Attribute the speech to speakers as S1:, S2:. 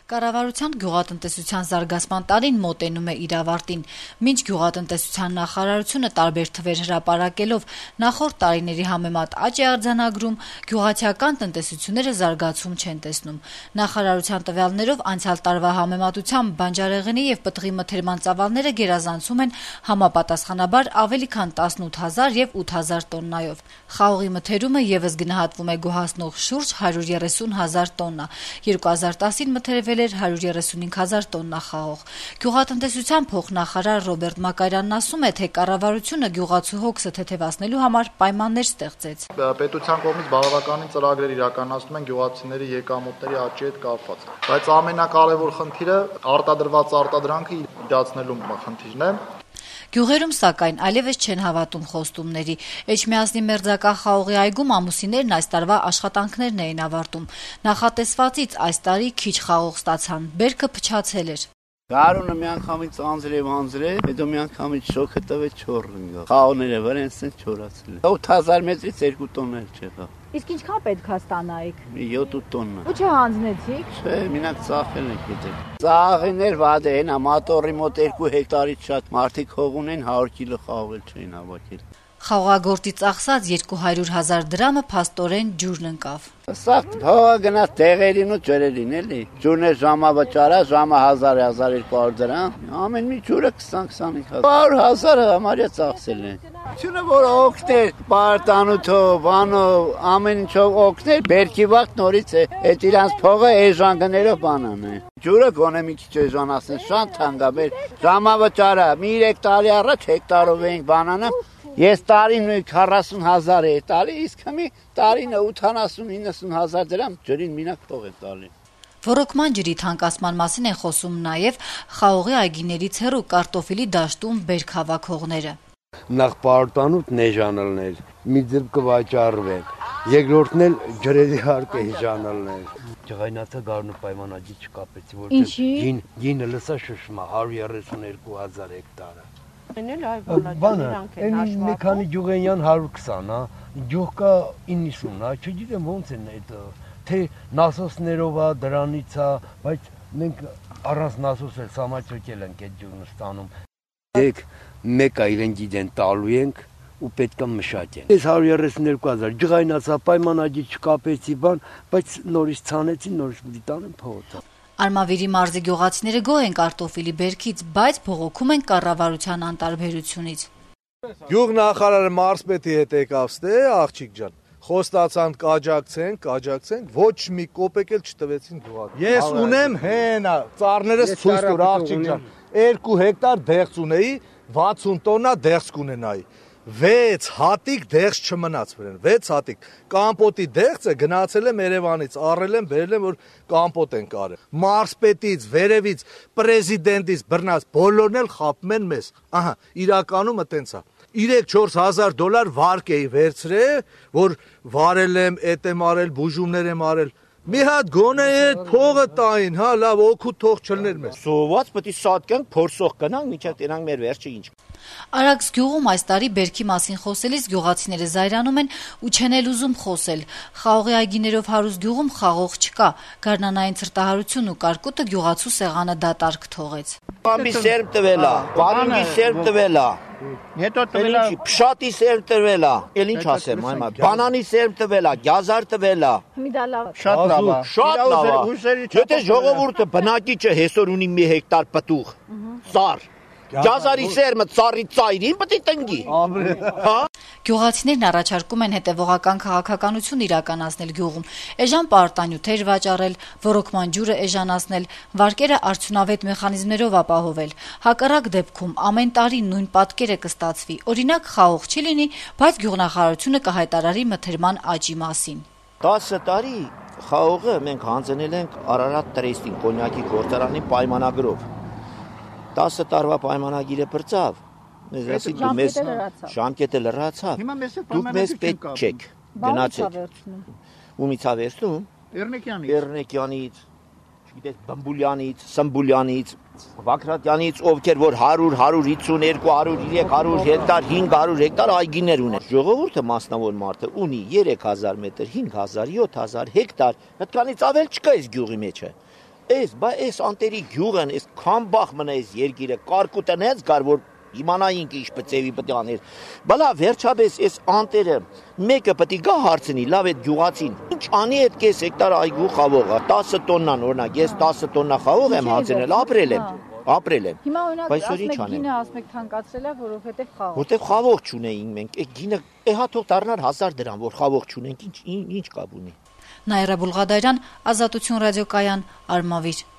S1: Կառավարության գյուղատնտեսության զարգացման տարին մոտենում է իր ավարտին, մինչ գյուղատնտեսության նախարարությունը տարբեր թվեր հրապարակելով նախորդ տարիների համեմատ աճ է արձանագրում, գյուղացիական տնտեսությունները զարգացում չեն տեսնում։ Նախարարության տվյալներով անցյալ տարվա համեմատությամբ բանջարեղենի եւ պտղի մթերման ծավալները գերազանցում են համապատասխանաբար ավելի քան 18,000 եւ 8,000 տոննայով։ Խաղողի մթերումը եւս գնահատվում է գոհացնող շուրջ 130,000 տոննա, 2010-ին մթերվել էր 135,000 տոննա խաղող։ Գյուղատնտեսության փոխնախարար Ռոբերտ Մակարյանն ասում է, թե կառավարությունը գյուղացու հոգսը թեթևացնելու համար պայմաններ ստեղծեց։
S2: Պետության կողմից բավականին ծրագրեր իրականացնում են գյուղացիների եկամուտների աճի հետ կապված։ Բայց ամենակարևոր խնդիրը արտադրված արտադրանքը իրացնելու խնդիրն է։
S1: Գյուղերում, սակայն, այլևս չեն հավատում խոստումների։ Էջմիածնի մերձակա խաղողի այգում ամուսիններն այս տարվա աշխատանքներն էին ավարտում։ Նախատեսվածից այս տարի քիչ խաղող ստացան, բերքը փչացել էր։
S3: Գարունը միանգամից անձրև, հետո միանգամից շոկը տվեց չոր ընկավ։ Խաղողները վրենց են չորացել։ 8000 մետրից 2 տոններ չեղավ։
S4: Իսկ ինչքան պետք է ստանայիք։
S3: 7 տոննա։
S4: Ու չհանձնեցիք։
S3: Չէ, մենակ ծախել ենք դե։ Ծաղիներ վադե են, մոտորի մոտ 2 հեկտարից շատ մարդիկ հող ունեն 100 կիլո խաղողել չէին հավաքել։
S1: Խաղողագործի ծախսած 200,000 դրամը փաստորեն ջուրն ընկավ։
S3: Սա հողը գնաց տեղերին ու ջրերին էլի։ Ջուրն է ժամը վճարա, ժամը 1000-1200 դրամ։ Ամեն մի ջուրը 20-25 100,000 համարյա ծախսել են։ Չունը որ օգներ, պարտանութով, բանով, ամեն ինչով օգներ, բերքի վաղ նորից է։ Այդ իրանց փողը էժանգներով բանան է։ Ջուրը գոնե մի քիչ էժանացնեն, շատ թանկաբեր։ Ժամը վճարա, մի 3 տարի առաջ հեկտարով էինք բանանը։ Ես տարին 40,000 է տալի, իսկ հիմա տարին 80-90,000 դրամ ջրին մինակ փող է տալի։
S1: Ոռոգման ջրի թանկացման մասին են խոսում նաև խաղողի այգիներից հեռու կարտոֆիլի դաշտում բերք հավաքողները։
S5: Նախ պարտանուտ նեժանալներ, մի ձև կվաճառվեն, երկրորդն էլ ջրերի հարկը հիժանալներ։ Ջղայնացա գարունը պայմանագիր չկապեցի, որտեղ գինը լսա շշմա 132,000 հեկտարը։ Մի քանի ջուղենյան 120, հա, ջուղ կա 90, հա, չգիտեմ ոնց են այդ, թե նասոսներով է, դրանից է, բայց մենք առանց նասոս էլ սամաչոկել ենք այդ ջուրն ստանում։ Եկ մեկը իրեն գիտեն տալու ենք ու պետք է մշակեն։ Ես 132,000 ջղայնացա պայմանագիր չկապեցի բան, բայց նորից ցանեցին, նորից դիտանեմ փողոցը։
S1: Արմավիրի մարզի գյուղացիները գոհ են կարտոֆիլի բերքից, բայց բողոքում են կառավարության անտարբերությունից։
S6: Գյուղնախարարը մարզպետի հետ եկավ ստե, աղջիկ ջան, խոստացան կաջակցենք, ոչ մի կոպեկ էլ չտվեցին գյուղացին։ Ես ունեմ հենա, ծառներս ցույց տուր աղջիկ ջան, 2 հեկտար դեղց ունեի, 60 տոննա դեղց կունենայի։ 6 հատիկ դեղց չմնաց վրան, 6 հատիկ։ Կամպոտի դեղցը գնացել եմ Երևանից, առել եմ, բերել եմ, որ կամպոտ են կարել։ Մարզպետից, վերևից, պրեզիդենտից բռնած բոլորն էլ խապում են մեզ։ Ահա, իրականում այտենց է։ 3-4 $1000 վարկ էի վերցրել, որ վարել եմ, էտ եմ արել, բուժումներ եմ արել։ Մի հատ գոնե այդ փողը տային, հա, լավ օգուտ թող չլներ մեզ։
S7: Սոված պետք է սատկենք, փորձող գնանք, միջա տենանք մեր վերջը ինչ։
S1: Արաքս գյուղում այս տարի բերքի մասին խոսելիս գյուղացիները զայրանում են ու չեն էլ ուզում խոսել։ Խաղողի այգիներով հարուստ գյուղում խաղող չկա։ Գարնանային ցրտահարություն ու կարկուտը գյուղացու սեղանը դատարկ թողեց։
S7: Բամբի սերմ տվելա, բարունգի սերմ տվելա։ Հետո տվելա, փշատի սերմ տվելա։ Էլ ինչ ասեմ, այմա, բանանի սերմ տվելա, գազար տվելա։ Շատ լավ է։ Շատ լավ է։ Եթե ժողովուրդը բնակիչը հեսօր ունի 1 հեկտար պտուղ, ծառ, գազարի սերմը ծառի ծայրին պետք է տնգի։ Հա։
S1: Գյուղացիներն առաջարկում են հետևողական քաղաքականություն իրականացնել գյուղում, էժան պարտանյութեր վաճառել, ոռոգման ջուրը էժանացնել, վարկերը արդյունավետ մեխանիզմներով ապահովել։ Հակառակ դեպքում ամեն տարի նույն պատկերը կստացվի։ Օրինակ խաղող չի լինի, բայց գյուղնախարարությունը կհայտարարի մթերման աճի մասին։
S7: 10 տարի խաղողը մենք հանձնել ենք Արարատ տրեստին կոնյակի գործարանի պայմանագրով։ 10 տարվա պայմանագիրը բրծավ։ Ժամկետը լրացավ։ Դուք մեզ պետք չեք։ Գնացեք։ Ումից է վերցնում։ Էրնեկյանից, չգիտես, Բամբուլյանից, Սմբուլյանից, Վակրատյանից, ովքեր որ 100, 150, 200, 300 հեկտար, 500 հեկտար այգիներ ունեն։ Ժողովուրդը մասնավոր մարդը ունի 3000 մետր, 5000, 7000 հեկտար։ Այդքանից ավել չկա այս գյուղի մեջը։ Այս անտերի գյուղն, այս քամբախ մնա այս երկիրը, կարկուտն հենց կար, որ իմանայինք ինչ պծեվի պետք է աներ։ Բալա վերջապես այս անտերը մեկը պետք է գա հարցնի, լավ այդ գյուղացին։ Ինչ անի այդ կես հեկտար այգու խավողը, 10 տոննան օրինակ, ես 10 տոննա խավող եմ հացնել, ապրել եմ։
S4: Հիմա օրինակ ասմեք գինը ասմեք թանկացրել է, որովհետև խաղող։
S7: Որտեվ խավող չունեինք մենք, այդ գինը թող դառնար 1000 դրամ, որ խավող չունենք, ինչ կապ ունի։
S1: Նաիրա Բուլղադարյան, Ազատություն ռադիոկայան, Արմավիր։